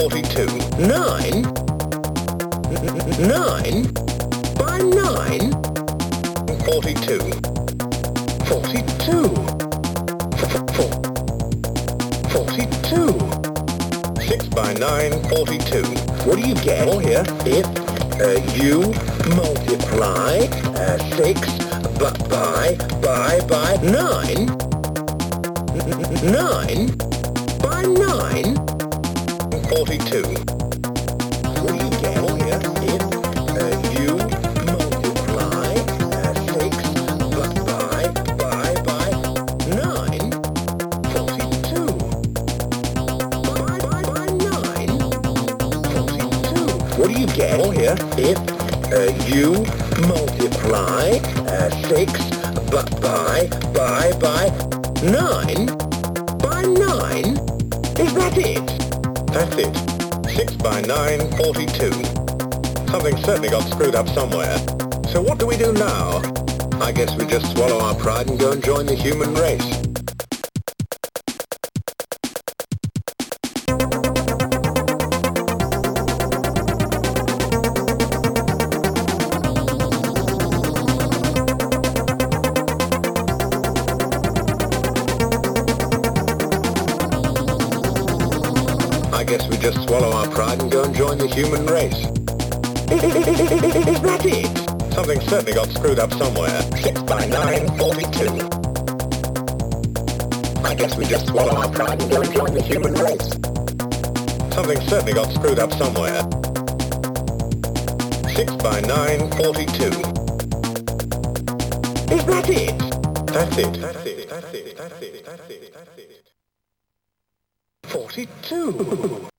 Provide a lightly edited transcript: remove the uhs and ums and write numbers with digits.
42. 9. 9 by 9. 42. 42. 42. 6 by 9, 42. What do you get? Oh, here. If you multiply 6 by 9. 9 by 9. 42. What do you get? Oh, here. If you multiply 6 by 9. 42. By 9. 42. What do you get? Oh, here. If you multiply 6 by 9 by 9. Is that it? That's it. 6 by 9, 42. Something certainly got screwed up somewhere. So what do we do now? I guess we just swallow our pride and go and join the human race. I guess we just swallow our pride and go and join the human race. Is that it? Something certainly got screwed up somewhere. 6 by 9, 42. I guess we just swallow our pride and go and join the human race. Something certainly got screwed up somewhere. 6 by 9, 42. Is that it? That's it. That's it. That's it. That's it. That's it. That's it. 42.